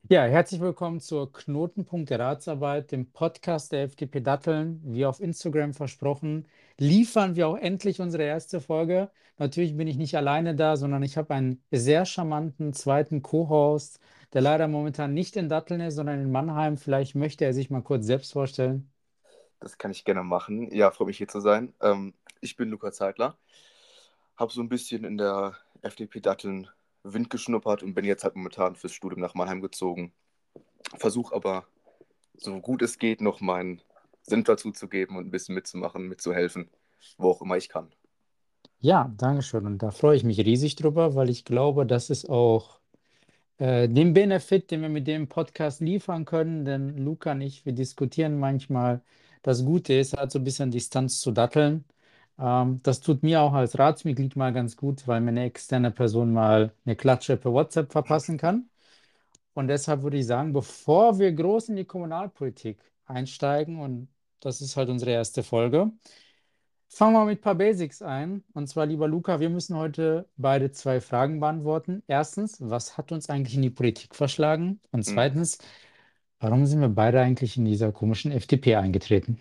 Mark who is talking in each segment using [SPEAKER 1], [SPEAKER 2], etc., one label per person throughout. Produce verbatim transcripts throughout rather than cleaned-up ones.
[SPEAKER 1] Ja, herzlich willkommen zur Knotenpunkt der Ratsarbeit, dem Podcast der F D P Datteln. Wie auf Instagram versprochen, liefern wir auch endlich unsere erste Folge. Natürlich bin ich nicht alleine da, sondern ich habe einen sehr charmanten zweiten Co-Host, der leider momentan nicht in Datteln ist, sondern in Mannheim. Vielleicht möchte er sich mal kurz selbst vorstellen.
[SPEAKER 2] Das kann ich gerne machen. Ja, freue mich hier zu sein. Ähm, ich bin Luca Zeitler, habe so ein bisschen in der F D P-Datteln Wind geschnuppert und bin jetzt halt momentan fürs Studium nach Mannheim gezogen. Versuche aber, so gut es geht, noch meinen Senf dazu zu geben und ein bisschen mitzumachen, mitzuhelfen, wo auch immer ich kann.
[SPEAKER 1] Ja, Dankeschön. Und da freue ich mich riesig drüber, weil ich glaube, das ist auch äh, den Benefit, den wir mit dem Podcast liefern können, denn Luca und ich, wir diskutieren manchmal. Das Gute ist, halt so ein bisschen Distanz zu datteln. Ähm, das tut mir auch als Ratsmitglied mal ganz gut, weil mir eine externe Person mal eine Klatsche per WhatsApp verpassen kann. Und deshalb würde ich sagen, bevor wir groß in die Kommunalpolitik einsteigen, und das ist halt unsere erste Folge, fangen wir mit ein paar Basics ein. Und zwar, lieber Luca, wir müssen heute beide zwei Fragen beantworten. Erstens, was hat uns eigentlich in die Politik verschlagen? Und
[SPEAKER 2] Mhm.
[SPEAKER 1] zweitens, warum sind wir beide eigentlich in dieser komischen F D P eingetreten?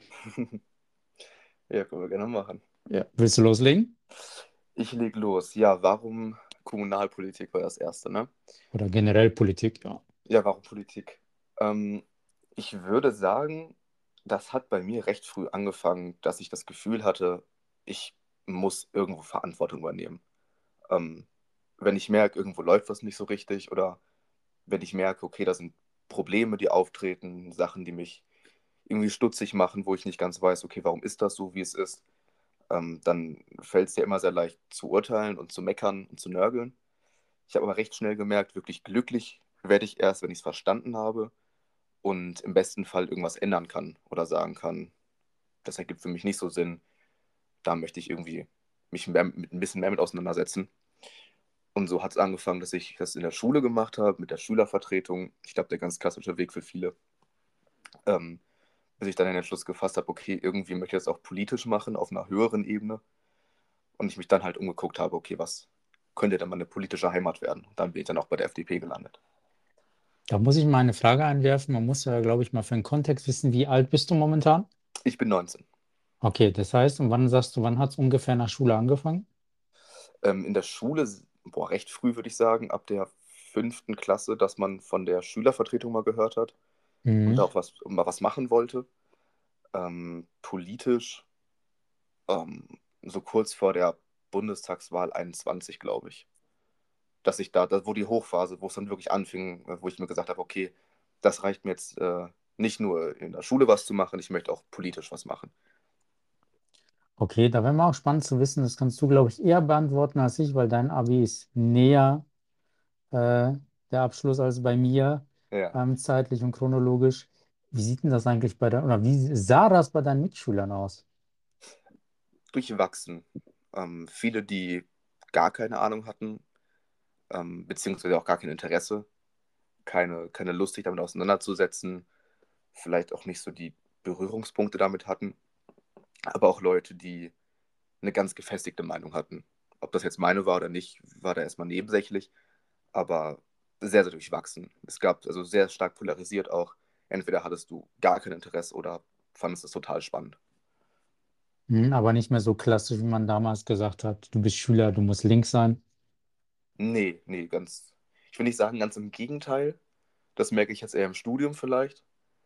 [SPEAKER 2] Ja, können wir gerne machen.
[SPEAKER 1] Ja. Willst du loslegen?
[SPEAKER 2] Ich leg los. Ja, warum Kommunalpolitik war das erste, ne?
[SPEAKER 1] Oder generell Politik? Ja.
[SPEAKER 2] Ja, warum Politik? Ähm, Ich würde sagen, das hat bei mir recht früh angefangen, dass ich das Gefühl hatte, ich muss irgendwo Verantwortung übernehmen. Ähm, Wenn ich merke, irgendwo läuft was nicht so richtig oder wenn ich merke, okay, da sind Probleme, die auftreten, Sachen, die mich irgendwie stutzig machen, wo ich nicht ganz weiß, okay, warum ist das so, wie es ist, ähm, dann fällt es dir immer sehr leicht zu urteilen und zu meckern und zu nörgeln. Ich habe aber recht schnell gemerkt, wirklich glücklich werde ich erst, wenn ich es verstanden habe und im besten Fall irgendwas ändern kann oder sagen kann, das ergibt für mich nicht so Sinn, da möchte ich irgendwie mich mehr, mit, ein bisschen mehr mit auseinandersetzen. Und so hat es angefangen, dass ich das in der Schule gemacht habe, mit der Schülervertretung. Ich glaube, der ganz klassische Weg für viele. Ähm, Bis ich dann den Entschluss gefasst habe, okay, irgendwie möchte ich das auch politisch machen, auf einer höheren Ebene. Und ich mich dann halt umgeguckt habe, okay, was könnte denn mal eine politische Heimat werden? Und dann bin ich dann auch bei der F D P gelandet.
[SPEAKER 1] Da muss ich mal eine Frage einwerfen. Man muss ja, glaube ich, mal für den Kontext wissen, wie alt bist du momentan?
[SPEAKER 2] Ich bin neunzehn.
[SPEAKER 1] Okay, das heißt, und wann sagst du, wann hat es ungefähr nach Schule angefangen?
[SPEAKER 2] Ähm, in der Schule, boah, recht früh würde ich sagen, ab der fünften Klasse, dass man von der Schülervertretung mal gehört hat und da
[SPEAKER 1] Mhm.
[SPEAKER 2] auch was, mal was machen wollte. Ähm, politisch, ähm, so kurz vor der Bundestagswahl einundzwanzig, glaube ich. Dass ich da, da, wo die Hochphase, wo es dann wirklich anfing, äh, wo ich mir gesagt habe, okay, das reicht mir jetzt äh, nicht nur in der Schule was zu machen, ich möchte auch politisch was machen.
[SPEAKER 1] Okay, da wäre mal auch spannend zu wissen, das kannst du, glaube ich, eher beantworten als ich, weil dein Abi ist näher äh, der Abschluss als bei mir,
[SPEAKER 2] Ja,
[SPEAKER 1] ähm, zeitlich und chronologisch. Wie sieht denn das eigentlich bei deinen, oder wie sah das bei deinen Mitschülern aus?
[SPEAKER 2] durchwachsen. Ähm, viele, die gar keine Ahnung hatten, ähm, beziehungsweise auch gar kein Interesse, keine, keine Lust, sich damit auseinanderzusetzen, vielleicht auch nicht so die Berührungspunkte damit hatten, aber auch Leute, die eine ganz gefestigte Meinung hatten. Ob das jetzt meine war oder nicht, war da erstmal nebensächlich, aber sehr, sehr durchwachsen. Es gab also sehr stark polarisiert auch. Entweder hattest du gar kein Interesse oder fandest es total spannend.
[SPEAKER 1] Hm, aber nicht mehr so klassisch, wie man damals gesagt hat, du bist Schüler, du musst links sein.
[SPEAKER 2] Nee, nee, ganz, ich will nicht sagen, ganz im Gegenteil. Das merke ich jetzt eher im Studium vielleicht.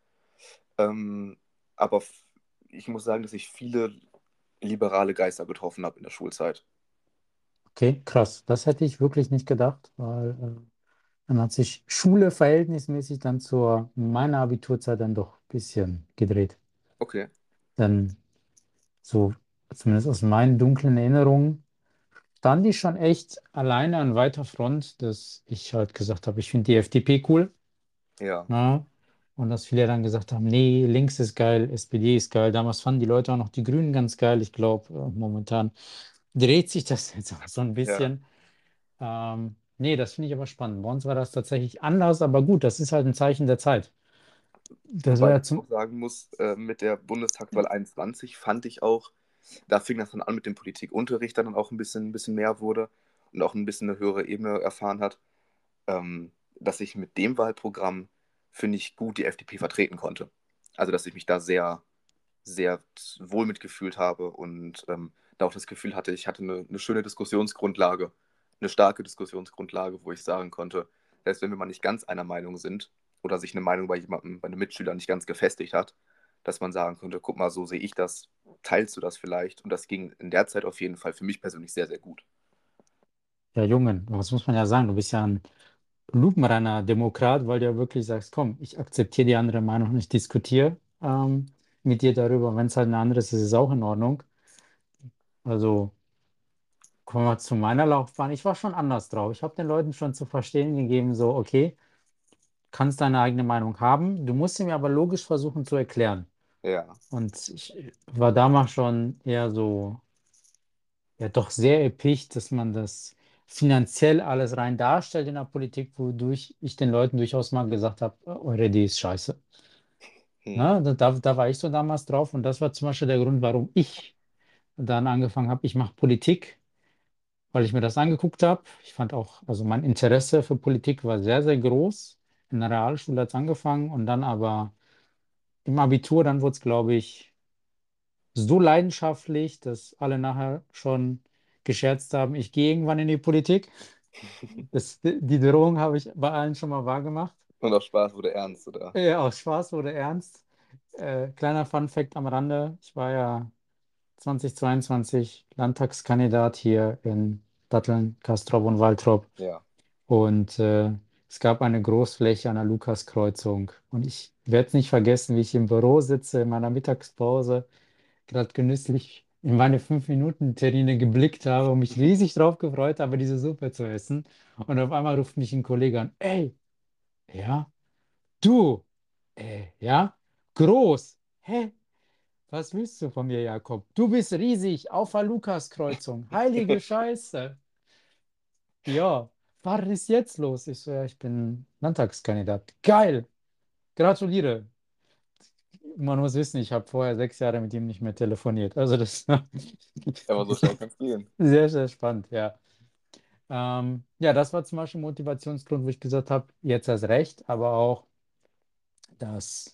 [SPEAKER 2] Ähm, aber f- ich muss sagen, dass ich viele liberale Geister getroffen habe in der Schulzeit.
[SPEAKER 1] Okay, krass. Das hätte ich wirklich nicht gedacht, weil äh, dann hat sich Schule verhältnismäßig dann zur meiner Abiturzeit dann doch ein bisschen gedreht.
[SPEAKER 2] Okay,
[SPEAKER 1] Denn so, zumindest aus meinen dunklen Erinnerungen, stand ich schon echt alleine an weiter Front, dass ich halt gesagt habe, ich finde die F D P cool.
[SPEAKER 2] ja,
[SPEAKER 1] Ja. Und dass viele dann gesagt haben, nee, links ist geil, S P D ist geil. Damals fanden die Leute auch noch die Grünen ganz geil. Ich glaube, momentan dreht sich das jetzt auch so ein
[SPEAKER 2] ja.
[SPEAKER 1] bisschen. Ähm, nee, das finde ich aber spannend. Bei uns war das tatsächlich anders, aber gut, das ist halt ein Zeichen der Zeit. Das war
[SPEAKER 2] Wobei
[SPEAKER 1] ja
[SPEAKER 2] ich
[SPEAKER 1] zum.
[SPEAKER 2] auch sagen muss, äh, mit der Bundestagswahl einundzwanzig fand ich auch, da fing das dann an mit dem Politikunterricht, der dann auch ein bisschen, ein bisschen mehr wurde und auch ein bisschen eine höhere Ebene erfahren hat. Ähm, dass ich mit dem Wahlprogramm, finde ich, gut die F D P vertreten konnte. Also, dass ich mich da sehr, sehr wohl mitgefühlt habe und ähm, da auch das Gefühl hatte, ich hatte eine, eine schöne Diskussionsgrundlage, eine starke Diskussionsgrundlage, wo ich sagen konnte, selbst wenn wir mal nicht ganz einer Meinung sind oder sich eine Meinung bei jemandem, bei einem Mitschüler nicht ganz gefestigt hat, dass man sagen konnte, guck mal, so sehe ich das, teilst du das vielleicht? Und das ging in der Zeit auf jeden Fall für mich persönlich sehr, sehr gut.
[SPEAKER 1] Ja, Junge, was muss man ja sagen? Du bist ja ein lupenreiner Demokrat, weil du ja wirklich sagst, komm, ich akzeptiere die andere Meinung und ich diskutiere ähm, mit dir darüber. Wenn es halt eine andere ist, ist es auch in Ordnung. Also kommen wir zu meiner Laufbahn. Ich war schon anders drauf. Ich habe den Leuten schon zu verstehen gegeben, so, okay, kannst deine eigene Meinung haben. Du musst sie mir aber logisch versuchen zu erklären.
[SPEAKER 2] Ja.
[SPEAKER 1] Und ich war damals schon eher so, ja, doch sehr erpicht, dass man das finanziell alles rein darstellt in der Politik, wodurch ich den Leuten durchaus mal gesagt habe, eure Idee ist scheiße.
[SPEAKER 2] Hm.
[SPEAKER 1] Na, da, da da war ich so damals drauf und das war zum Beispiel der Grund, warum ich dann angefangen habe, ich mache Politik, weil ich mir das angeguckt habe. Ich fand auch, also mein Interesse für Politik war sehr, sehr groß. In der Realschule hat es angefangen und dann aber im Abitur, dann wurde es, glaube ich, so leidenschaftlich, dass alle nachher schon gescherzt haben, ich gehe irgendwann in die Politik. Das, die Drohung habe ich bei allen schon mal wahrgemacht.
[SPEAKER 2] Und auf Spaß wurde ernst, oder?
[SPEAKER 1] Ja, aus Spaß wurde ernst. Äh, kleiner Fun-Fact am Rande: Ich war ja zweitausendzweiundzwanzig Landtagskandidat hier in Datteln, Castrop und Waltrop.
[SPEAKER 2] Ja.
[SPEAKER 1] Und äh, es gab eine Großfläche an der Lukaskreuzung. Und ich werde es nicht vergessen, wie ich im Büro sitze in meiner Mittagspause, gerade genüsslich in meine fünf-Minuten-Terrine geblickt habe und mich riesig drauf gefreut habe, diese Suppe zu essen. Und auf einmal ruft mich ein Kollege an: Ey, ja, du, äh, ja, groß. Hä? Was willst du von mir, Jakob? Du bist riesig auf der Lukaskreuzung. Heilige Scheiße. Ja, was ist jetzt los? Ich so, ja, ich bin Landtagskandidat. Geil, gratuliere. Man muss wissen, ich habe vorher sechs Jahre mit ihm nicht mehr telefoniert. Also das
[SPEAKER 2] Aber so schnell kann es gehen.
[SPEAKER 1] sehr, sehr spannend, ja. Ähm, ja, das war zum Beispiel ein Motivationsgrund, wo ich gesagt habe, jetzt erst recht, aber auch, dass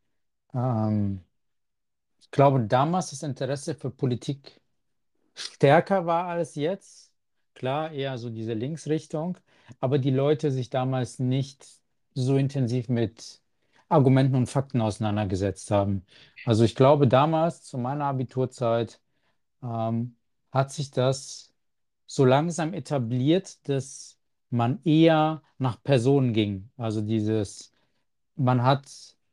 [SPEAKER 1] ähm, ich glaube, damals das Interesse für Politik stärker war als jetzt. Klar, eher so diese Linksrichtung, aber die Leute sich damals nicht so intensiv mit Argumenten und Fakten auseinandergesetzt haben. Also ich glaube, damals zu meiner Abiturzeit ähm, hat sich das so langsam etabliert, dass man eher nach Personen ging. Also dieses, man hat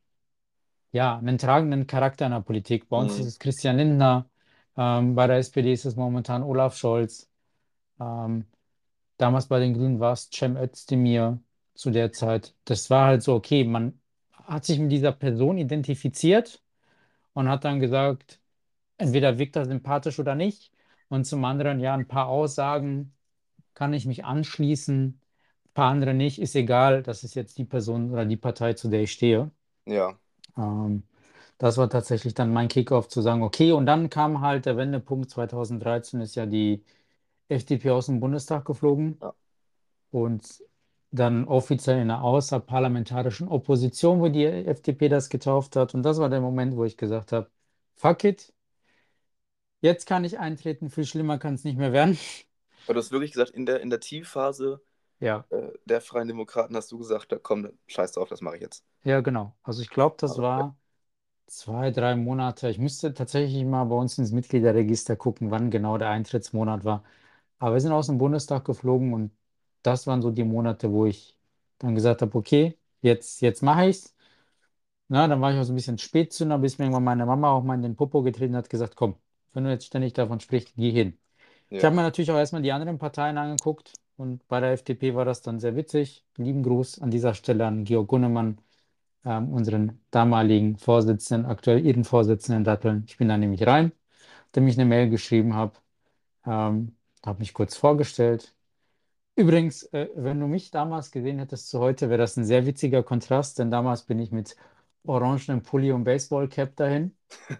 [SPEAKER 1] ja einen tragenden Charakter in der Politik. Bei uns ist
[SPEAKER 2] Mhm.
[SPEAKER 1] es Christian Lindner, ähm, bei der S P D ist es momentan Olaf Scholz. Ähm, Damals bei den Grünen war es Cem Özdemir zu der Zeit. Das war halt so, okay, man hat sich mit dieser Person identifiziert und hat dann gesagt, entweder wirkt er sympathisch oder nicht. Und zum anderen, ja, ein paar Aussagen kann ich mich anschließen, ein paar andere nicht. Ist egal, das ist jetzt die Person oder die Partei, zu der ich stehe.
[SPEAKER 2] Ja.
[SPEAKER 1] Ähm, Das war tatsächlich dann mein Kickoff zu sagen, okay, und dann kam halt der Wendepunkt. zweitausenddreizehn ist ja die F D P aus dem Bundestag geflogen
[SPEAKER 2] Ja.
[SPEAKER 1] und dann offiziell in der außerparlamentarischen Opposition, wo die F D P das getauft hat. Und das war der Moment, wo ich gesagt habe, fuck it, jetzt kann ich eintreten, viel schlimmer kann es nicht mehr werden.
[SPEAKER 2] Aber du hast wirklich gesagt, in der, in der Tiefphase
[SPEAKER 1] Ja,
[SPEAKER 2] äh, der Freien Demokraten hast du gesagt, da komm, scheiß drauf, das mache ich jetzt.
[SPEAKER 1] ja, genau. Also ich glaube,
[SPEAKER 2] Ah,
[SPEAKER 1] das
[SPEAKER 2] okay.
[SPEAKER 1] war zwei, drei Monate. Ich müsste tatsächlich mal bei uns ins Mitgliederregister gucken, wann genau der Eintrittsmonat war. Aber wir sind aus dem Bundestag geflogen und das waren so die Monate, wo ich dann gesagt habe, okay, jetzt, jetzt mache ich's. Na, dann war ich auch so ein bisschen Spätzünder, bis mir irgendwann meine Mama auch mal in den Popo getreten hat, gesagt, komm, wenn du jetzt ständig davon sprichst, geh hin. Ich habe
[SPEAKER 2] Ja.
[SPEAKER 1] mir natürlich auch erstmal die anderen Parteien angeguckt und bei der F D P war das dann sehr witzig. Lieben Gruß an dieser Stelle an Georg Gunnemann, ähm, unseren damaligen Vorsitzenden, aktuell Ihren Vorsitzenden Datteln. Ich bin da nämlich rein, dem ich eine Mail geschrieben habe, ähm, habe mich kurz vorgestellt. Übrigens, äh, wenn du mich damals gesehen hättest zu heute, wäre das ein sehr witziger Kontrast, denn damals bin ich mit orangenem Pulli und Baseballcap dahin.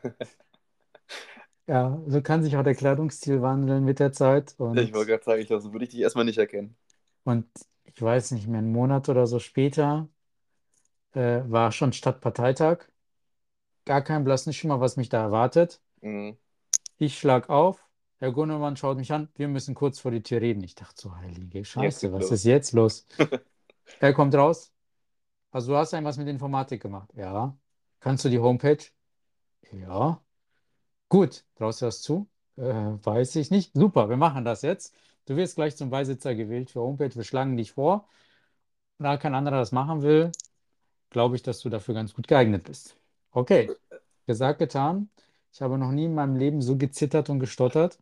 [SPEAKER 1] Ja, so kann sich auch der Kleidungsstil wandeln mit der Zeit
[SPEAKER 2] Ich wollte
[SPEAKER 1] und,
[SPEAKER 2] gerade sagen, ich glaube, so würde ich dich erstmal nicht erkennen.
[SPEAKER 1] und ich weiß nicht mehr, einen Monat oder so später, äh, war schon Stadtparteitag. Gar kein blassen Schimmer, was mich da erwartet.
[SPEAKER 2] Mhm.
[SPEAKER 1] Ich schlag auf. Herr Gunnemann schaut mich an. Wir müssen kurz vor die Tür reden. Ich dachte so, heilige
[SPEAKER 2] Jetzt
[SPEAKER 1] Scheiße,
[SPEAKER 2] geht's
[SPEAKER 1] was ist
[SPEAKER 2] los.
[SPEAKER 1] jetzt los? Er kommt raus. Also du hast irgendwas mit Informatik gemacht. Ja. Kannst du die Homepage? Ja. Gut. Traust du das zu? Äh, weiß ich nicht. Super, wir machen das jetzt. Du wirst gleich zum Beisitzer gewählt für Homepage. Wir schlagen dich vor. Und da kein anderer das machen will, glaube ich, dass du dafür ganz gut geeignet bist. Okay. Gesagt, getan. Ich habe noch nie in meinem Leben so gezittert und gestottert,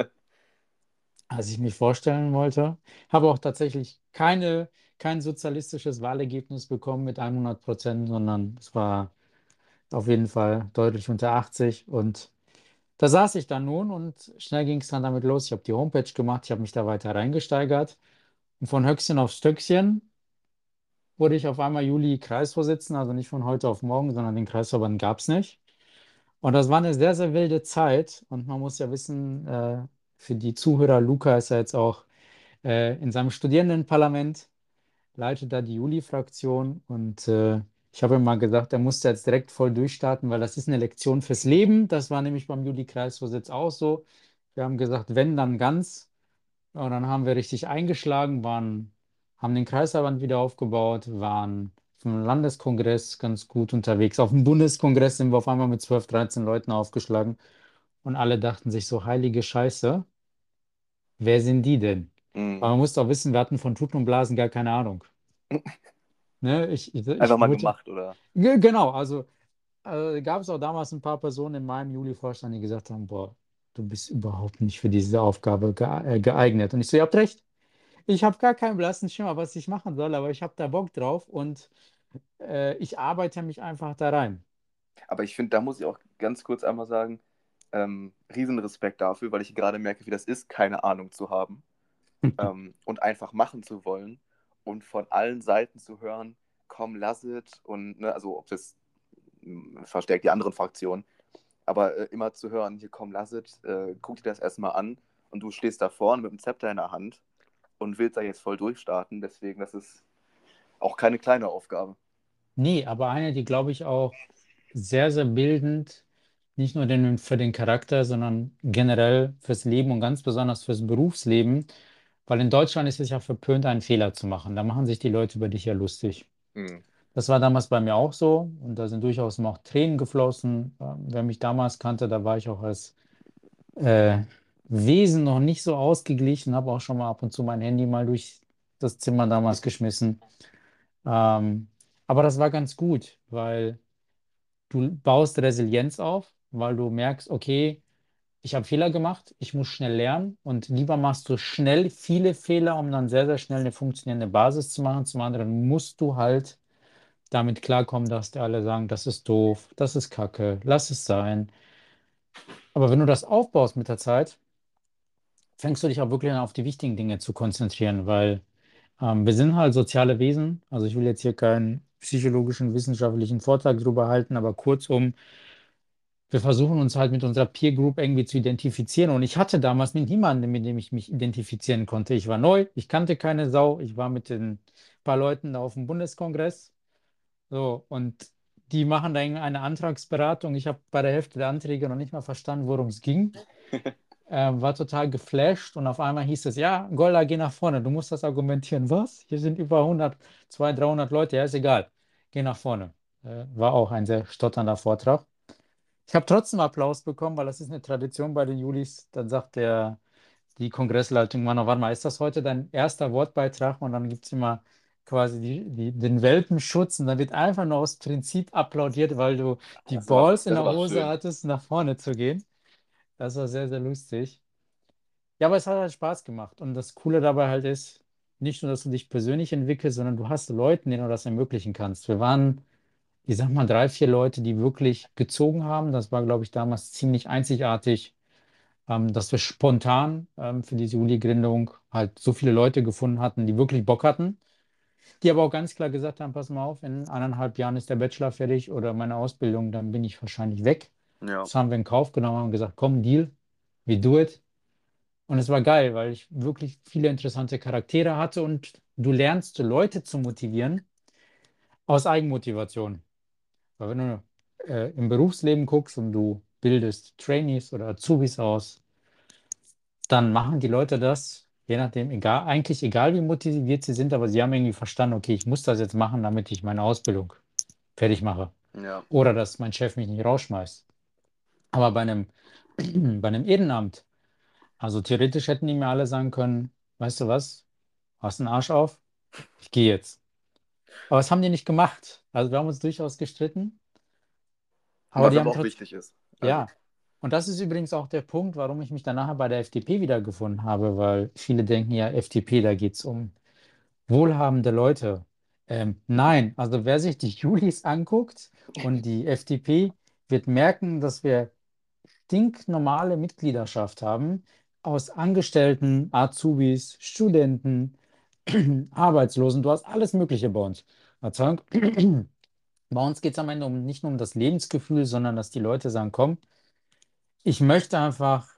[SPEAKER 1] als ich mich vorstellen wollte. Habe auch tatsächlich keine, kein sozialistisches Wahlergebnis bekommen mit hundert Prozent, sondern es war auf jeden Fall deutlich unter achtzig. Und da saß ich dann nun und schnell ging es dann damit los. Ich habe die Homepage gemacht, ich habe mich da weiter reingesteigert. Und von Höchstchen auf Stöckchen wurde ich auf einmal Juli Kreisvorsitzender, also nicht von heute auf morgen, sondern den Kreisverband gab es nicht. Und das war eine sehr, sehr wilde Zeit. Und man muss ja wissen, äh, für die Zuhörer, Luca ist ja jetzt auch äh, in seinem Studierendenparlament, leitet da die Juli-Fraktion. Und äh, ich habe ihm mal gesagt, er musste jetzt direkt voll durchstarten, weil das ist eine Lektion fürs Leben. Das war nämlich beim Juli-Kreisvorsitz auch so. Wir haben gesagt, wenn, dann ganz. Ja, und dann haben wir richtig eingeschlagen, waren, haben den Kreisverband wieder aufgebaut, waren vom Landeskongress ganz gut unterwegs. Auf dem Bundeskongress sind wir auf einmal mit zwölf, dreizehn Leuten aufgeschlagen und alle dachten sich so, heilige Scheiße, wer sind die denn? Aber
[SPEAKER 2] Mhm.
[SPEAKER 1] man muss auch wissen, wir hatten von Tuten und Blasen gar keine Ahnung. Ne? Ich, ich,
[SPEAKER 2] Einfach
[SPEAKER 1] ich
[SPEAKER 2] mal
[SPEAKER 1] wurde,
[SPEAKER 2] gemacht, oder?
[SPEAKER 1] Ge- genau, also äh, gab es auch damals ein paar Personen in meinem Juli-Vorstand, die gesagt haben, boah, du bist überhaupt nicht für diese Aufgabe ge äh, geeignet. Und ich so, ihr habt recht. Ich habe gar keinen blassen Schimmer, was ich machen soll, aber ich habe da Bock drauf und äh, ich arbeite mich einfach da rein.
[SPEAKER 2] Aber ich finde, da muss ich auch ganz kurz einmal sagen, ähm, Riesenrespekt dafür, weil ich gerade merke, wie das ist, keine Ahnung zu haben, ähm, und einfach machen zu wollen und von allen Seiten zu hören, komm, lass es und, ne, also ob das mh, verstärkt die anderen Fraktionen, aber äh, immer zu hören, hier komm, lass es, äh, guck dir das erstmal an und du stehst da vorne mit dem Zepter in der Hand und willst da jetzt voll durchstarten, deswegen, das ist auch keine kleine Aufgabe.
[SPEAKER 1] Nee, aber eine, die, glaube ich, auch sehr, sehr bildend, nicht nur den, für den Charakter, sondern generell fürs Leben und ganz besonders fürs Berufsleben, weil in Deutschland ist es ja verpönt, einen Fehler zu machen. Da machen sich die Leute über dich ja lustig.
[SPEAKER 2] Mhm.
[SPEAKER 1] Das war damals bei mir auch so und da sind durchaus noch Tränen geflossen. Ähm, Wer mich damals kannte, da war ich auch als äh, Wesen noch nicht so ausgeglichen, habe auch schon mal ab und zu mein Handy mal durch das Zimmer damals geschmissen. Ähm, aber das war ganz gut, weil du baust Resilienz auf, weil du merkst, okay, ich habe Fehler gemacht, ich muss schnell lernen und lieber machst du schnell viele Fehler, um dann sehr, sehr schnell eine funktionierende Basis zu machen. Zum anderen musst du halt damit klarkommen, dass die alle sagen, das ist doof, das ist Kacke, lass es sein. Aber wenn du das aufbaust mit der Zeit, fängst du dich auch wirklich an, auf die wichtigen Dinge zu konzentrieren, weil ähm, wir sind halt soziale Wesen. Also ich will jetzt hier keinen psychologischen, wissenschaftlichen Vortrag drüber halten, aber kurzum, wir versuchen uns halt mit unserer Peer Group irgendwie zu identifizieren. Und ich hatte damals mit niemandem, mit dem ich mich identifizieren konnte. Ich war neu, ich kannte keine Sau, ich war mit den paar Leuten da auf dem Bundeskongress. So, und die machen da eine Antragsberatung. Ich habe bei der Hälfte der Anträge noch nicht mal verstanden, worum es ging. Ähm, war total geflasht und auf einmal hieß es, ja, Golda, geh nach vorne, du musst das argumentieren. Was? Hier sind über hundert, zweihundert, dreihundert Leute, ja, ist egal. Geh nach vorne. Äh, war auch ein sehr stotternder Vortrag. Ich habe trotzdem Applaus bekommen, weil das ist eine Tradition bei den Julis. Dann sagt der, die Kongressleitung, Mann, warte mal, ist das heute dein erster Wortbeitrag? Und dann gibt es immer quasi die, die, den Welpenschutz und dann wird einfach nur aus Prinzip applaudiert, weil du die
[SPEAKER 2] Das ist aber,
[SPEAKER 1] Balls in
[SPEAKER 2] das ist
[SPEAKER 1] der
[SPEAKER 2] aber
[SPEAKER 1] Hose
[SPEAKER 2] schön.
[SPEAKER 1] hattest, nach vorne zu gehen. Das war sehr, sehr lustig. Ja, aber es hat halt Spaß gemacht. Und das Coole dabei halt ist, nicht nur, dass du dich persönlich entwickelst, sondern du hast Leuten, denen du das ermöglichen kannst. Wir waren, ich sag mal, drei, vier Leute, die wirklich gezogen haben. Das war, glaube ich, damals ziemlich einzigartig, ähm, dass wir spontan ähm, für diese Juli-Gründung halt so viele Leute gefunden hatten, die wirklich Bock hatten, die aber auch ganz klar gesagt haben, pass mal auf, in eineinhalb Jahren ist der Bachelor fertig oder meine Ausbildung, dann bin ich wahrscheinlich weg.
[SPEAKER 2] Ja.
[SPEAKER 1] Das haben wir in Kauf genommen und gesagt, komm, Deal, we do it. Und es war geil, weil ich wirklich viele interessante Charaktere hatte und du lernst Leute zu motivieren aus Eigenmotivation. Weil wenn du äh, im Berufsleben guckst und du bildest Trainees oder Azubis aus, dann machen die Leute das, je nachdem, egal, eigentlich egal wie motiviert sie sind, aber sie haben irgendwie verstanden, okay, ich muss das jetzt machen, damit ich meine Ausbildung fertig mache.
[SPEAKER 2] Ja,
[SPEAKER 1] Oder dass mein Chef mich nicht rausschmeißt. Aber bei einem, bei einem Ehrenamt, also theoretisch hätten die mir alle sagen können, weißt du was, hast einen Arsch auf, ich gehe jetzt. Aber das haben die nicht gemacht. Also wir haben uns durchaus gestritten, aber
[SPEAKER 2] was
[SPEAKER 1] die
[SPEAKER 2] aber
[SPEAKER 1] haben
[SPEAKER 2] auch
[SPEAKER 1] trotzdem,
[SPEAKER 2] wichtig ist. Also,
[SPEAKER 1] ja. Und das ist übrigens auch der Punkt, warum ich mich dann nachher bei der F D P wiedergefunden habe, weil viele denken ja, F D P, da geht es um wohlhabende Leute. Ähm, nein, also wer sich die Julis anguckt und die F D P, wird merken, dass wir stinknormale Mitgliedschaft haben aus Angestellten, Azubis, Studenten, Arbeitslosen. Du hast alles Mögliche bei uns. Verzeihung. Bei uns geht es am Ende um, nicht nur um das Lebensgefühl, sondern dass die Leute sagen, komm, ich möchte einfach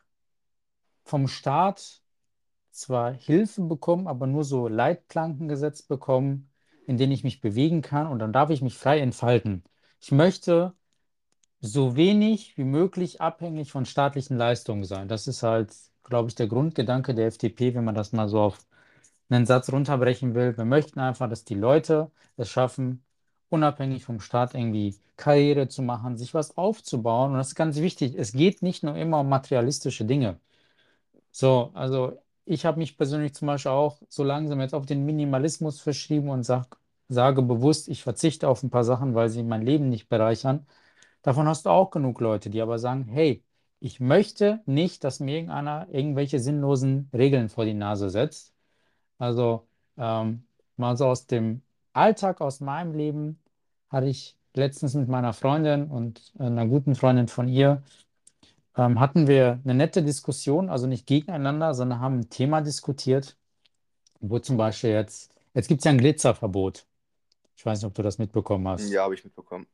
[SPEAKER 1] vom Staat zwar Hilfe bekommen, aber nur so Leitplanken gesetzt bekommen, in denen ich mich bewegen kann und dann darf ich mich frei entfalten. Ich möchte so wenig wie möglich abhängig von staatlichen Leistungen sein. Das ist halt, glaube ich, der Grundgedanke der F D P, wenn man das mal so auf einen Satz runterbrechen will. Wir möchten einfach, dass die Leute es schaffen, unabhängig vom Staat irgendwie Karriere zu machen, sich was aufzubauen. Und das ist ganz wichtig. Es geht nicht nur immer um materialistische Dinge. So, also ich habe mich persönlich zum Beispiel auch so langsam jetzt auf den Minimalismus verschrieben und sag, sage bewusst, ich verzichte auf ein paar Sachen, weil sie mein Leben nicht bereichern. Davon hast du auch genug Leute, die aber sagen, hey, ich möchte nicht, dass mir irgendeiner irgendwelche sinnlosen Regeln vor die Nase setzt. Also ähm, mal so aus dem Alltag, aus meinem Leben, hatte ich letztens mit meiner Freundin und einer guten Freundin von ihr, ähm, hatten wir eine nette Diskussion, also nicht gegeneinander, sondern haben ein Thema diskutiert, wo zum Beispiel jetzt, jetzt gibt es ja ein Glitzerverbot. Ich weiß nicht, ob du das mitbekommen
[SPEAKER 2] ja,
[SPEAKER 1] hast.
[SPEAKER 2] habe ich mitbekommen.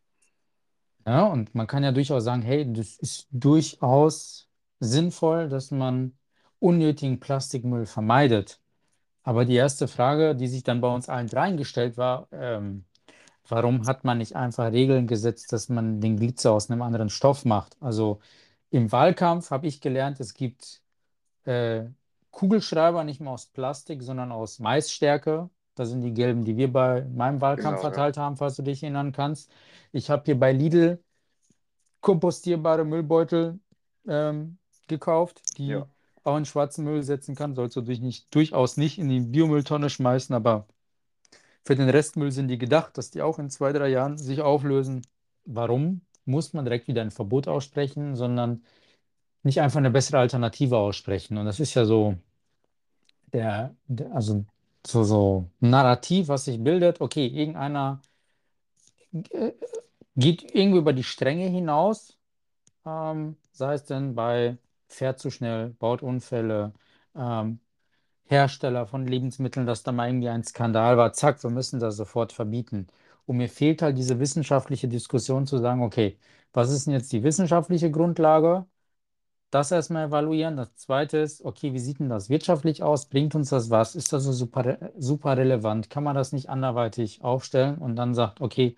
[SPEAKER 1] Ja, und man kann ja durchaus sagen, hey, das ist durchaus sinnvoll, dass man unnötigen Plastikmüll vermeidet. Aber die erste Frage, die sich dann bei uns allen dreien gestellt war, ähm, warum hat man nicht einfach Regeln gesetzt, dass man den Glitzer aus einem anderen Stoff macht? Also im Wahlkampf habe ich gelernt, es gibt äh, Kugelschreiber nicht mehr aus Plastik, sondern aus Maisstärke. Das sind die gelben, die wir bei meinem Wahlkampf
[SPEAKER 2] Genau, ja.
[SPEAKER 1] verteilt haben, falls du dich erinnern kannst. Ich habe hier bei Lidl kompostierbare Müllbeutel ähm, gekauft,
[SPEAKER 2] Ja.
[SPEAKER 1] die auch in schwarzen Müll setzen kann. Sollst du durch nicht, durchaus nicht in die Biomülltonne schmeißen, aber für den Restmüll sind die gedacht, dass die auch in zwei, drei Jahren sich auflösen. Warum muss man direkt wieder ein Verbot aussprechen, sondern nicht einfach eine bessere Alternative aussprechen? Und das ist ja so der, der also so, so ein Narrativ, was sich bildet. Okay, irgendeiner äh, geht irgendwie über die Stränge hinaus, ähm, sei es denn bei fährt zu schnell, baut Unfälle, ähm, Hersteller von Lebensmitteln, dass da mal irgendwie ein Skandal war, zack, wir müssen das sofort verbieten. Und mir fehlt halt diese wissenschaftliche Diskussion zu sagen, okay, was ist denn jetzt die wissenschaftliche Grundlage? Das erstmal evaluieren. Das zweite ist, okay, wie sieht denn das wirtschaftlich aus? Bringt uns das was? Ist das so super, super relevant? Kann man das nicht anderweitig aufstellen und dann sagt, okay,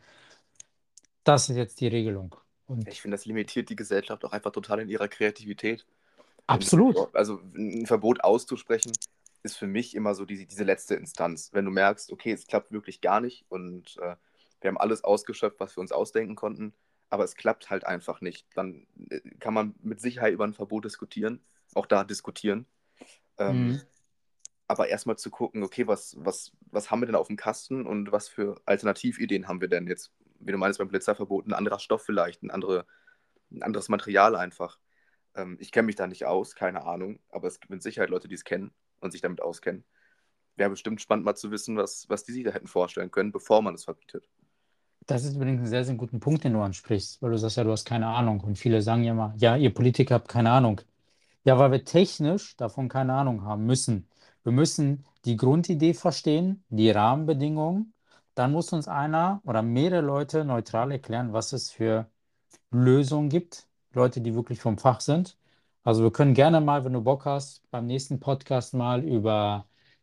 [SPEAKER 1] das ist jetzt die Regelung.
[SPEAKER 2] Ich
[SPEAKER 1] Und
[SPEAKER 2] finde, das limitiert die Gesellschaft auch einfach total in ihrer Kreativität. Wenn du,
[SPEAKER 1] absolut.
[SPEAKER 2] also ein Verbot auszusprechen, ist für mich immer so diese, diese letzte Instanz. Wenn du merkst, okay, es klappt wirklich gar nicht und äh, wir haben alles ausgeschöpft, was wir uns ausdenken konnten, aber es klappt halt einfach nicht, dann äh, kann man mit Sicherheit über ein Verbot diskutieren, auch da diskutieren. Ähm,
[SPEAKER 1] Mhm.
[SPEAKER 2] aber erstmal zu gucken, okay, was, was, was haben wir denn auf dem Kasten und was für Alternativideen haben wir denn jetzt? Wie du meinst, beim Blitzerverbot, ein anderer Stoff vielleicht, ein, andere, ein anderes Material einfach. Ähm, ich kenne mich da nicht aus, keine Ahnung, aber es gibt mit Sicherheit Leute, die es kennen und sich damit auskennen. Wäre bestimmt spannend mal zu wissen, was, was die sich da hätten vorstellen können, bevor man es verbietet.
[SPEAKER 1] Das ist übrigens ein sehr, sehr guter Punkt, den du ansprichst, weil du sagst ja, du hast keine Ahnung. Und viele sagen ja immer, ja, ihr Politiker habt keine Ahnung. Ja, weil wir technisch davon keine Ahnung haben müssen. Wir müssen die Grundidee verstehen, die Rahmenbedingungen. Dann muss uns einer oder mehrere Leute neutral erklären, was es für Lösungen gibt. Leute, die wirklich vom Fach sind. Also wir können gerne mal, wenn du Bock hast, beim nächsten Podcast mal über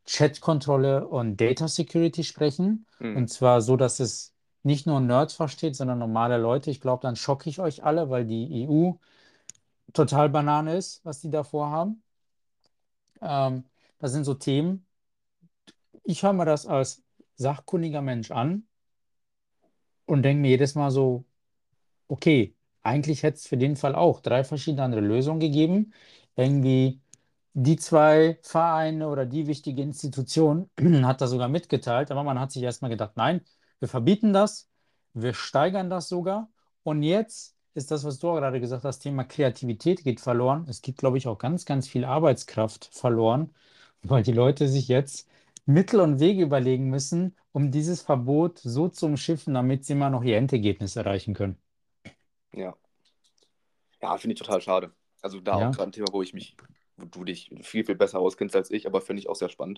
[SPEAKER 1] Chat-Kontrolle und Data Security sprechen.
[SPEAKER 2] Hm.
[SPEAKER 1] Und zwar so, dass es nicht nur Nerds versteht, sondern normale Leute. Ich glaube, dann schocke ich euch alle, weil die E U total Banane ist, was die da vorhaben. Ähm, Das sind so Themen. Ich höre mir das als sachkundiger Mensch an und denke mir jedes Mal so, okay, eigentlich hätte es für den Fall auch drei verschiedene andere Lösungen gegeben. Irgendwie die zwei Vereine oder die wichtige Institution hat das sogar mitgeteilt, aber man hat sich erstmal gedacht, nein, wir verbieten das, wir steigern das sogar. Und jetzt ist das, was du auch gerade gesagt hast, Thema Kreativität geht verloren. Es geht, glaube ich, auch ganz, ganz viel Arbeitskraft verloren, weil die Leute sich jetzt Mittel und Wege überlegen müssen, um dieses Verbot so zu umschiffen, damit sie immer noch ihr Endergebnis erreichen können.
[SPEAKER 2] Ja, ja, finde ich total schade. Also da auch
[SPEAKER 1] Ja,
[SPEAKER 2] gerade ein Thema, wo ich mich, wo du dich viel, viel besser auskennst als ich, aber finde ich auch sehr spannend.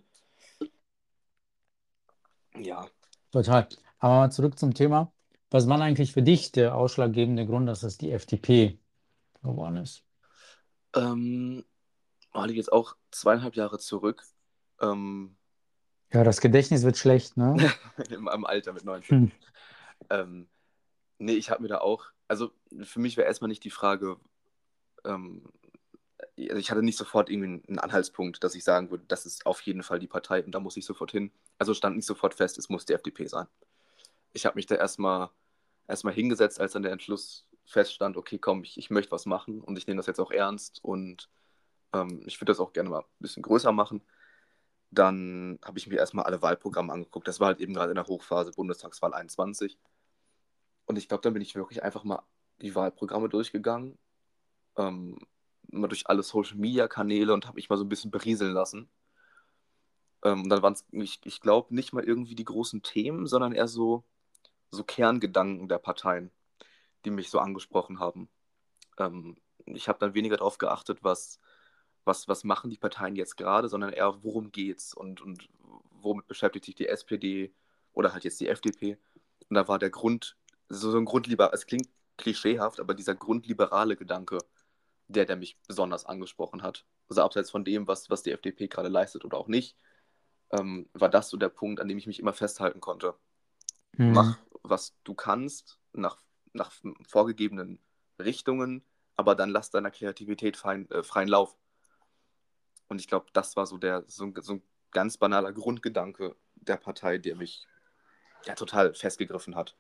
[SPEAKER 2] Ja,
[SPEAKER 1] total. Aber mal zurück zum Thema. Was war eigentlich für dich der ausschlaggebende Grund, dass es die F D P geworden ist?
[SPEAKER 2] ähm, war jetzt auch zweieinhalb Jahre zurück, ähm,
[SPEAKER 1] Ja, das Gedächtnis wird schlecht, ne?
[SPEAKER 2] im, im Alter mit neunzehn.
[SPEAKER 1] Hm.
[SPEAKER 2] Ähm, nee, ich habe mir da auch, also für mich wäre erstmal nicht die Frage, ähm, also ich hatte nicht sofort irgendwie einen Anhaltspunkt, dass ich sagen würde, das ist auf jeden Fall die Partei und da muss ich sofort hin. Also stand nicht sofort fest, es muss die F D P sein. Ich habe mich da erstmal erstmal hingesetzt, als dann der Entschluss feststand, okay, komm, ich, ich möchte was machen und ich nehme das jetzt auch ernst und ähm, ich würde das auch gerne mal ein bisschen größer machen. Dann habe ich mir erstmal alle Wahlprogramme angeguckt. Das war halt eben gerade in der Hochphase Bundestagswahl einundzwanzig. Und ich glaube, dann bin ich wirklich einfach mal die Wahlprogramme durchgegangen, ähm, mal durch alle Social Media Kanäle und habe mich mal so ein bisschen berieseln lassen. Ähm, und dann waren es, ich, ich glaube, nicht mal irgendwie die großen Themen, sondern eher so, so Kerngedanken der Parteien, die mich so angesprochen haben. Ähm, Ich habe dann weniger darauf geachtet, was, was, was machen die Parteien jetzt gerade, sondern eher, worum geht's und, und womit beschäftigt sich die S P D oder halt jetzt die F D P. Und da war der Grund, so, so ein Grundliber, es klingt klischeehaft, aber dieser grundliberale Gedanke, der, der mich besonders angesprochen hat. Also abseits von dem, was, was die F D P gerade leistet oder auch nicht, ähm, war das so der Punkt, an dem ich mich immer festhalten konnte.
[SPEAKER 1] Hm.
[SPEAKER 2] Mach, was du kannst, nach, nach vorgegebenen Richtungen, aber dann lass deiner Kreativität fein, äh, freien Lauf. Und ich glaube, das war so der so, ein- so ein ganz banaler Grundgedanke der Partei, der mich ja total festgegriffen hat.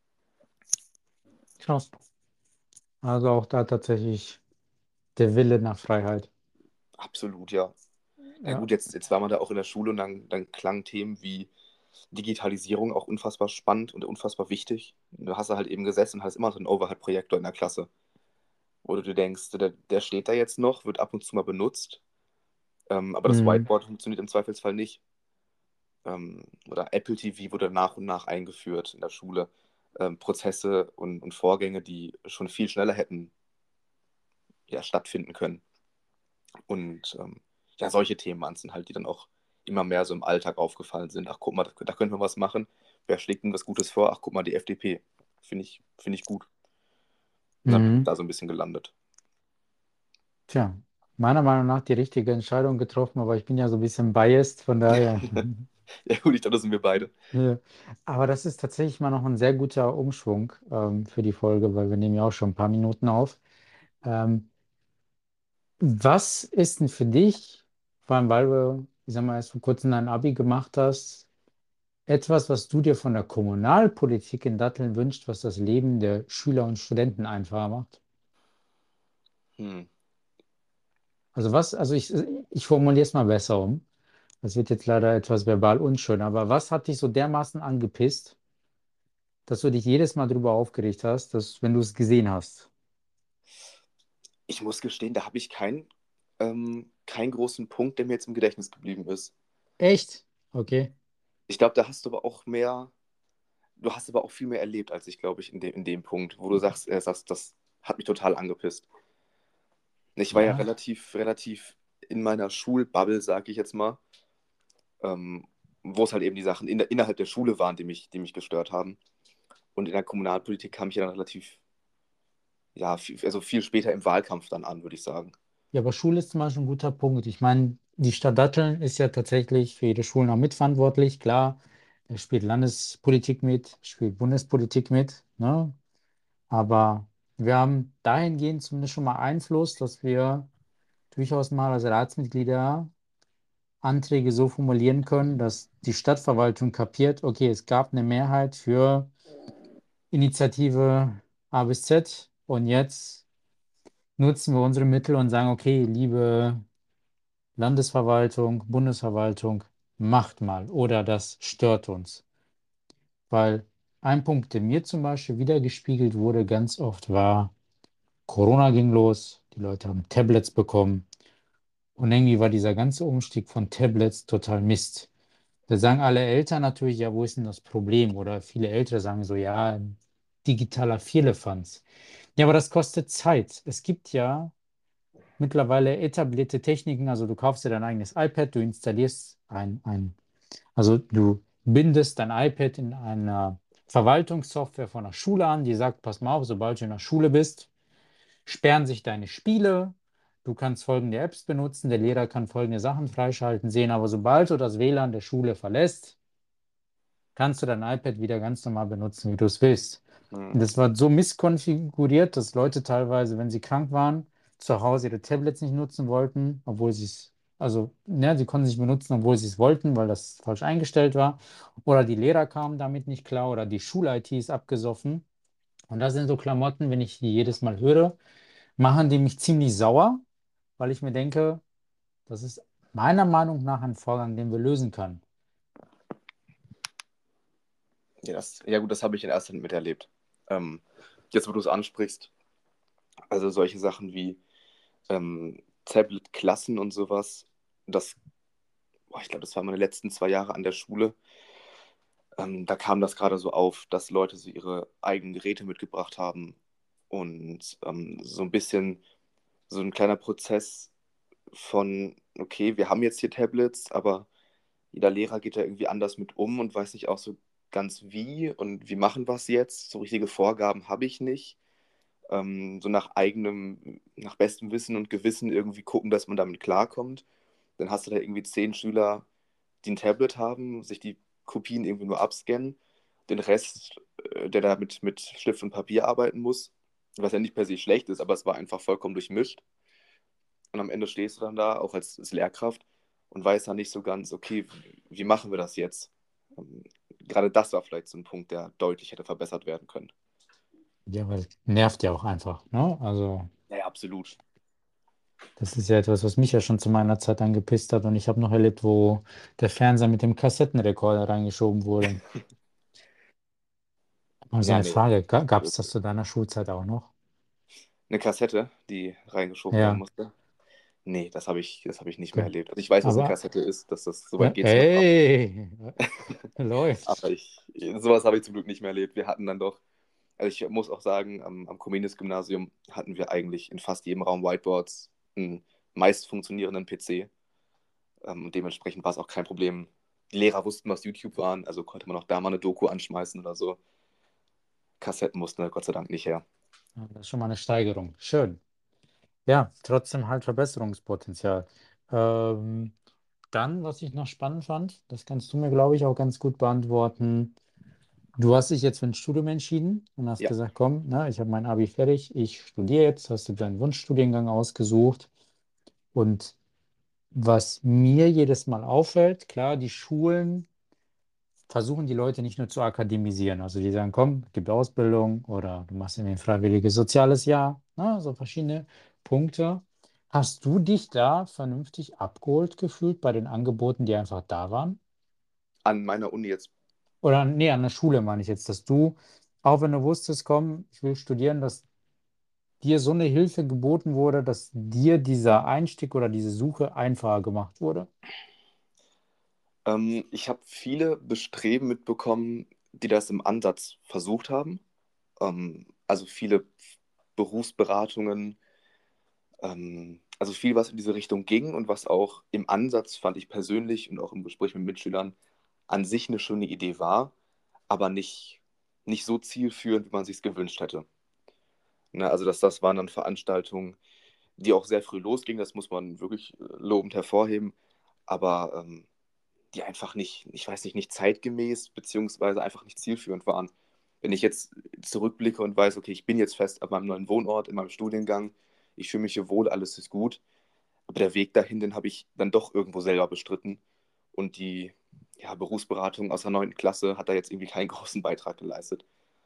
[SPEAKER 1] Krass. Also auch da tatsächlich der Wille nach Freiheit.
[SPEAKER 2] Absolut, ja. Ja
[SPEAKER 1] Ja.
[SPEAKER 2] gut, jetzt, jetzt war man da auch in der Schule und dann, dann klangen Themen wie Digitalisierung auch unfassbar spannend und unfassbar wichtig. Du hast da halt eben gesessen und hast immer so einen Overhead-Projektor in der Klasse, wo du dir denkst, der, der steht da jetzt noch, wird ab und zu mal benutzt, ähm, aber das
[SPEAKER 1] Hm.
[SPEAKER 2] Whiteboard funktioniert im Zweifelsfall nicht. Ähm, oder Apple T V wurde nach und nach eingeführt in der Schule. Ähm, Prozesse und, und Vorgänge, die schon viel schneller hätten ja, stattfinden können. Und ähm, ja, solche Themen waren es dann halt, die dann auch immer mehr so im Alltag aufgefallen sind. Ach, guck mal, da, da könnte man was machen. Wer schlägt denn was Gutes vor? Ach, guck mal, die F D P. Finde ich, finde ich gut. Und dann bin ich
[SPEAKER 1] Hm.
[SPEAKER 2] da so ein bisschen gelandet.
[SPEAKER 1] Tja, meiner Meinung nach die richtige Entscheidung getroffen, aber ich bin ja so ein bisschen biased, von daher.
[SPEAKER 2] Ja, gut, ich glaube, das sind wir beide.
[SPEAKER 1] Ja. Aber das ist tatsächlich mal noch ein sehr guter Umschwung ähm, für die Folge, weil wir nehmen ja auch schon ein paar Minuten auf. Ähm, Was ist denn für dich, vor allem weil du, ich sag mal, erst vor kurzem dein Abi gemacht hast, etwas, was du dir von der Kommunalpolitik in Datteln wünschst, was das Leben der Schüler und Studenten einfacher macht?
[SPEAKER 2] Hm.
[SPEAKER 1] Also was, also ich, ich formuliere es mal besser um. Das wird jetzt leider etwas verbal unschön, aber was hat dich so dermaßen angepisst, dass du dich jedes Mal darüber aufgeregt hast, dass, wenn du es gesehen hast?
[SPEAKER 2] Ich muss gestehen, da habe ich keinen ähm, keinen großen Punkt, der mir jetzt im Gedächtnis geblieben ist.
[SPEAKER 1] Echt? Okay.
[SPEAKER 2] Ich glaube, da hast du aber auch mehr, du hast aber auch viel mehr erlebt als ich, glaube ich, in dem, in dem Punkt, wo du sagst, äh, sagst, das hat mich total angepisst. Ich war ja
[SPEAKER 1] Ja.
[SPEAKER 2] relativ, relativ in meiner Schulbubble, sage ich jetzt mal, ähm, wo es halt eben die Sachen in der, innerhalb der Schule waren, die mich, die mich gestört haben. Und in der Kommunalpolitik kam ich ja dann relativ, ja, viel, also viel später im Wahlkampf dann an, würde ich sagen.
[SPEAKER 1] Ja, aber Schule ist zum Beispiel ein guter Punkt. Ich meine, die Stadt Datteln ist ja tatsächlich für ihre Schulen auch mitverantwortlich. Klar, es spielt Landespolitik mit, spielt Bundespolitik mit, ne? Aber wir haben dahingehend zumindest schon mal Einfluss, dass wir durchaus mal als Ratsmitglieder Anträge so formulieren können, dass die Stadtverwaltung kapiert, okay, es gab eine Mehrheit für Initiative A bis Z und jetzt nutzen wir unsere Mittel und sagen, okay, liebe Landesverwaltung, Bundesverwaltung, macht mal oder das stört uns. Weil ein Punkt, der mir zum Beispiel wiedergespiegelt wurde, ganz oft war, Corona ging los, die Leute haben Tablets bekommen und irgendwie war dieser ganze Umstieg von Tablets total Mist. Da sagen alle Eltern natürlich, ja, wo ist denn das Problem? Oder viele Ältere sagen so, ja, digitaler Firlefanz. Ja, aber das kostet Zeit. Es gibt ja mittlerweile etablierte Techniken, also du kaufst dir dein eigenes iPad, du installierst ein, ein, also du bindest dein iPad in einer Verwaltungssoftware von der Schule an, die sagt, pass mal auf, sobald du in der Schule bist, sperren sich deine Spiele, du kannst folgende Apps benutzen, der Lehrer kann folgende Sachen freischalten, sehen, aber sobald du das W L A N der Schule verlässt, kannst du dein iPad wieder ganz normal benutzen, wie du es willst. Und
[SPEAKER 2] Mhm.
[SPEAKER 1] das war so misskonfiguriert, dass Leute teilweise, wenn sie krank waren, zu Hause ihre Tablets nicht nutzen wollten, obwohl sie es, also, ne, sie konnten es nicht benutzen, obwohl sie es wollten, weil das falsch eingestellt war. Oder die Lehrer kamen damit nicht klar oder die Schul-I T ist abgesoffen. Und das sind so Klamotten, wenn ich die jedes Mal höre, machen die mich ziemlich sauer, weil ich mir denke, das ist meiner Meinung nach ein Vorgang, den wir lösen können.
[SPEAKER 2] Ja, das, ja gut, das habe ich in erster Hand miterlebt. Ähm, Jetzt, wo du es ansprichst, also solche Sachen wie ähm, Tablet-Klassen und sowas, das, boah, ich glaube, das war meine letzten zwei Jahre an der Schule. Ähm, da kam das gerade so auf, dass Leute so ihre eigenen Geräte mitgebracht haben und ähm, so ein bisschen so ein kleiner Prozess von, okay, wir haben jetzt hier Tablets, aber jeder Lehrer geht da irgendwie anders mit um und weiß nicht auch so ganz wie und wie machen wir es jetzt. So richtige Vorgaben habe ich nicht. Ähm, so nach eigenem, nach bestem Wissen und Gewissen irgendwie gucken, dass man damit klarkommt. Dann hast du da irgendwie zehn Schüler, die ein Tablet haben, sich die Kopien irgendwie nur abscannen. Den Rest, äh, der da mit, mit Stift und Papier arbeiten muss, was ja nicht per se schlecht ist, aber es war einfach vollkommen durchmischt. Und am Ende stehst du dann da, auch als, als Lehrkraft, und weißt dann nicht so ganz, okay, wie machen wir das jetzt? Ähm, Gerade das war vielleicht so ein Punkt, der deutlich hätte verbessert werden können.
[SPEAKER 1] Ja, weil nervt ja auch einfach, ne? Also.
[SPEAKER 2] Ja, absolut.
[SPEAKER 1] Das ist ja etwas, was mich ja schon zu meiner Zeit angepisst hat. Und ich habe noch erlebt, wo der Fernseher mit dem Kassettenrekorder reingeschoben wurde. Mal so
[SPEAKER 2] Ja,
[SPEAKER 1] eine
[SPEAKER 2] nee.
[SPEAKER 1] Frage, gab es das zu deiner Schulzeit auch noch?
[SPEAKER 2] Eine Kassette, die reingeschoben werden
[SPEAKER 1] Ja,
[SPEAKER 2] musste. Nee, das habe ich, das habe ich nicht mehr
[SPEAKER 1] okay.
[SPEAKER 2] erlebt. Also ich weiß, was eine
[SPEAKER 1] Aber,
[SPEAKER 2] Kassette ist, dass das, soweit
[SPEAKER 1] ne,
[SPEAKER 2] geht es noch, aber,
[SPEAKER 1] ey,
[SPEAKER 2] aber
[SPEAKER 1] läuft.
[SPEAKER 2] ich, sowas habe ich zum Glück nicht mehr erlebt. Wir hatten dann doch, also ich muss auch sagen, am, am Comenius-Gymnasium hatten wir eigentlich in fast jedem Raum Whiteboards, einen meist funktionierenden P C. Ähm, und dementsprechend war es auch kein Problem. Die Lehrer wussten, was YouTube waren, also konnte man auch da mal eine Doku anschmeißen oder so. Kassetten mussten wir Gott sei Dank nicht her.
[SPEAKER 1] Ja, das ist schon mal eine Steigerung. Schön. Ja, trotzdem halt Verbesserungspotenzial. Ähm, Dann, was ich noch spannend fand, das kannst du mir, glaube ich, auch ganz gut beantworten. Du hast dich jetzt für ein Studium entschieden und hast
[SPEAKER 2] Ja,
[SPEAKER 1] gesagt, komm, ne, ich habe mein Abi fertig, ich studiere jetzt, hast du deinen Wunschstudiengang ausgesucht. Und was mir jedes Mal auffällt, klar, die Schulen versuchen die Leute nicht nur zu akademisieren. Also die sagen, komm, gib Ausbildung oder du machst irgendwie ein freiwilliges soziales Jahr, ne, so verschiedene Punkte. Hast du dich da vernünftig abgeholt gefühlt bei den Angeboten, die einfach da waren?
[SPEAKER 2] an meiner Uni jetzt.
[SPEAKER 1] Oder nee, an der Schule meine ich jetzt, dass du, auch wenn du wusstest, komm, ich will studieren, dass dir so eine Hilfe geboten wurde, dass dir dieser Einstieg oder diese Suche einfacher gemacht wurde.
[SPEAKER 2] Ähm, ich habe viele Bestreben mitbekommen, die das im Ansatz versucht haben. Ähm, also viele Berufsberatungen, ähm, also viel, was in diese Richtung ging und was auch im Ansatz, fand ich persönlich und auch im Gespräch mit Mitschülern, an sich eine schöne Idee war, aber nicht, nicht so zielführend, wie man sich gewünscht hätte. Ne, also das, das waren dann Veranstaltungen die auch sehr früh losging, das muss man wirklich äh, lobend hervorheben, aber ähm, die einfach nicht, ich weiß nicht, nicht zeitgemäß, beziehungsweise einfach nicht zielführend waren. Wenn ich jetzt zurückblicke und weiß, okay, ich bin jetzt fest an meinem neuen Wohnort, in meinem Studiengang, ich fühle mich hier wohl, alles ist gut, aber der Weg dahin, den habe ich dann doch irgendwo selber bestritten und die ja, Berufsberatung aus der neunten Klasse hat da jetzt irgendwie keinen großen Beitrag geleistet.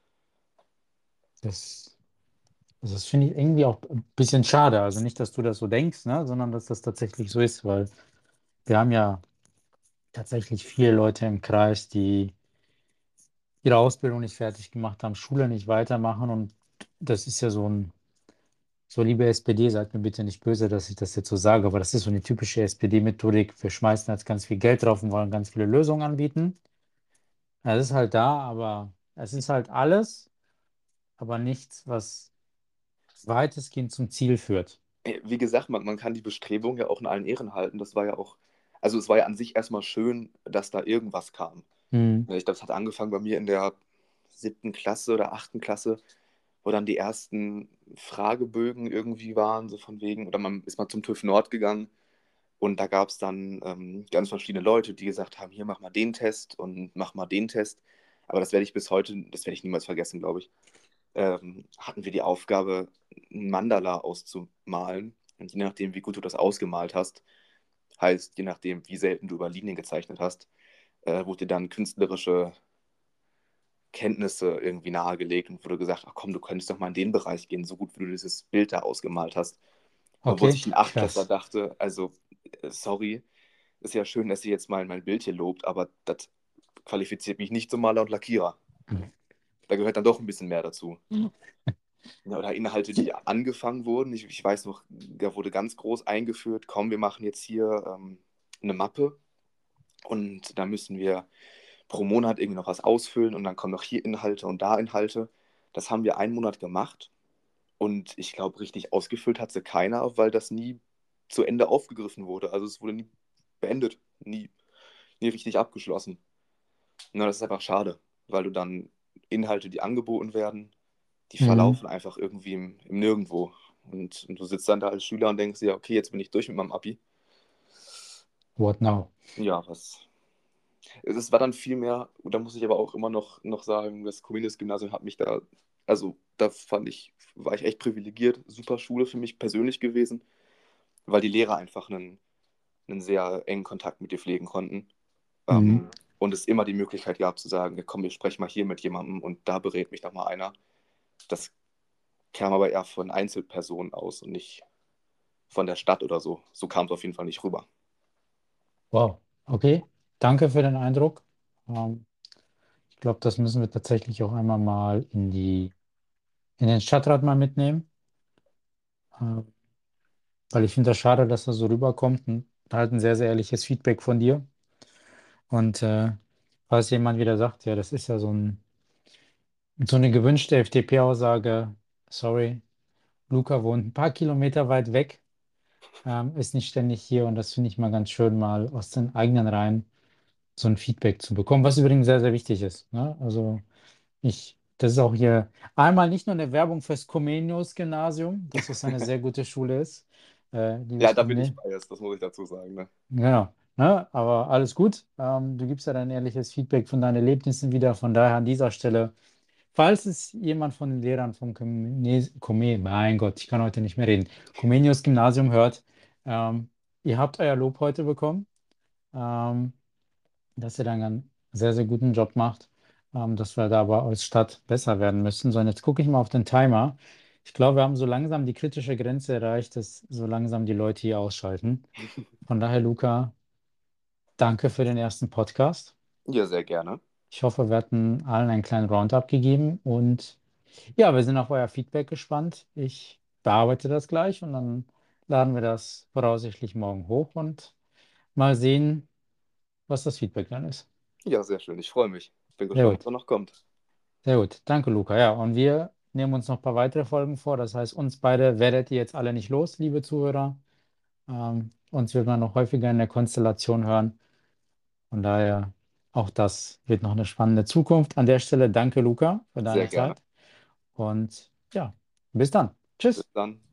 [SPEAKER 1] Das, also das finde ich irgendwie auch ein bisschen schade. Also nicht, dass du das so denkst, ne, sondern dass das tatsächlich so ist, weil wir haben ja tatsächlich viele Leute im Kreis, die ihre Ausbildung nicht fertig gemacht haben, Schule nicht weitermachen und das ist ja so ein, so liebe S P D, seid mir bitte nicht böse, dass ich das jetzt so sage, aber das ist so eine typische S P D-Methodik. Wir schmeißen jetzt ganz viel Geld drauf und wollen ganz viele Lösungen anbieten. Ja, es ist halt da, aber es ist halt alles, aber nichts, was weitestgehend zum Ziel führt.
[SPEAKER 2] Äh, Wie gesagt, man, man kann die Bestrebungen ja auch in allen Ehren halten. Das war ja auch, also es war ja an sich erstmal schön, dass da irgendwas kam.
[SPEAKER 1] Hm,
[SPEAKER 2] Ich glaube, es hat angefangen bei mir in der siebten Klasse oder achten Klasse, wo dann die ersten Fragebögen irgendwie waren, so von wegen, oder man ist mal zum TÜV Nord gegangen und da gab es dann ähm, ganz verschiedene Leute, die gesagt haben, hier mach mal den Test und mach mal den Test. Aber das werde ich bis heute, das werde ich niemals vergessen, glaube ich. Ähm, hatten wir die Aufgabe, ein Mandala auszumalen. Und je nachdem, wie gut du das ausgemalt hast, heißt, je nachdem, wie selten du über Linien gezeichnet hast, äh, wurde dir dann künstlerische Kenntnisse irgendwie nahegelegt und wurde gesagt, ach komm, du könntest doch mal in den Bereich gehen, so gut wie du dieses Bild da ausgemalt hast. Wo
[SPEAKER 1] okay,
[SPEAKER 2] sich ein Achtklässler
[SPEAKER 1] krass.
[SPEAKER 2] dachte, also, äh, sorry, ist ja schön, dass ihr jetzt mal mein Bild hier lobt, aber das qualifiziert mich nicht zum Maler und Lackierer. Da gehört dann doch ein bisschen mehr dazu. Ja, oder Inhalte, die angefangen wurden. Ich, ich weiß noch, da wurde ganz groß eingeführt, komm, wir machen jetzt hier ähm, eine Mappe und da müssen wir pro Monat irgendwie noch was ausfüllen und dann kommen noch hier Inhalte und da Inhalte. Das haben wir einen Monat gemacht und ich glaube, richtig ausgefüllt hat sie keiner, weil das nie zu Ende aufgegriffen wurde. Also es wurde nie beendet, nie, nie richtig abgeschlossen. Na, das ist einfach schade, weil du dann Inhalte, die angeboten werden, die
[SPEAKER 1] Mhm.
[SPEAKER 2] verlaufen einfach irgendwie im, im Nirgendwo. Und, und du sitzt dann da als Schüler und denkst dir, okay, jetzt bin ich durch mit meinem Abi.
[SPEAKER 1] What now?
[SPEAKER 2] Ja, was. Es war dann viel mehr, da muss ich aber auch immer noch, noch sagen, das Comenius-Gymnasium hat mich da, also da fand ich, war ich echt privilegiert, super Schule für mich persönlich gewesen, weil die Lehrer einfach einen, einen sehr engen Kontakt mit dir pflegen konnten.
[SPEAKER 1] Mhm.
[SPEAKER 2] Ähm, und es immer die Möglichkeit gab zu sagen, ja, komm, wir sprechen mal hier mit jemandem und da berät mich doch mal einer. Das kam aber eher von Einzelpersonen aus und nicht von der Stadt oder so. So kam es auf jeden Fall nicht rüber.
[SPEAKER 1] Wow, okay, danke für den Eindruck. Ähm, ich glaube, das müssen wir tatsächlich auch einmal mal in die, in den Stadtrat mal mitnehmen, äh, weil ich finde das schade, dass das so rüberkommt und halt ein sehr, sehr ehrliches Feedback von dir. Und äh, falls jemand wieder sagt, ja, das ist ja so ein, so eine gewünschte F D P-Aussage, sorry, Luca wohnt ein paar Kilometer weit weg, ähm, ist nicht ständig hier und das finde ich mal ganz schön, mal aus den eigenen Reihen so ein Feedback zu bekommen, was übrigens sehr, sehr wichtig ist. Ne? Also ich, das ist auch hier einmal nicht nur eine Werbung fürs Comenius-Gymnasium, dass es eine sehr gute Schule ist, äh,
[SPEAKER 2] Ja,
[SPEAKER 1] liebes
[SPEAKER 2] da bin ich
[SPEAKER 1] Comenius.
[SPEAKER 2] biased, das muss ich dazu sagen. Ne?
[SPEAKER 1] Genau, ne? Aber alles gut. Ähm, du gibst ja dein ehrliches Feedback von deinen Erlebnissen wieder. Von daher an dieser Stelle, falls es jemand von den Lehrern vom Comenius, Come, mein Gott, ich kann heute nicht mehr reden, Comenius-Gymnasium hört, ähm, ihr habt euer Lob heute bekommen. Ähm, dass ihr dann einen sehr, sehr guten Job macht, ähm, dass wir da aber als Stadt besser werden müssen. So, und jetzt gucke ich mal auf den Timer. Ich glaube, wir haben so langsam die kritische Grenze erreicht, dass so langsam die Leute hier ausschalten. Von daher, Luca, danke für den ersten Podcast.
[SPEAKER 2] Ja, sehr gerne.
[SPEAKER 1] Ich hoffe, wir hatten allen einen kleinen Roundup gegeben und ja, wir sind auf euer Feedback gespannt. Ich bearbeite das gleich und dann laden wir das voraussichtlich morgen hoch und mal sehen, was das Feedback dann ist.
[SPEAKER 2] Ja, sehr schön. Ich freue mich. Bin
[SPEAKER 1] Sehr
[SPEAKER 2] gespannt, was
[SPEAKER 1] gut.
[SPEAKER 2] da noch kommt.
[SPEAKER 1] Sehr gut, danke Luca. Ja, und wir nehmen uns noch ein paar weitere Folgen vor. Das heißt, uns beide werdet ihr jetzt alle nicht los, liebe Zuhörer. Ähm, uns wird man noch häufiger in der Konstellation hören. Von daher, auch das wird noch eine spannende Zukunft. An der Stelle danke Luca für
[SPEAKER 2] Sehr
[SPEAKER 1] deine
[SPEAKER 2] gerne.
[SPEAKER 1] Zeit und ja, bis dann.
[SPEAKER 2] Bis
[SPEAKER 1] Tschüss.
[SPEAKER 2] dann.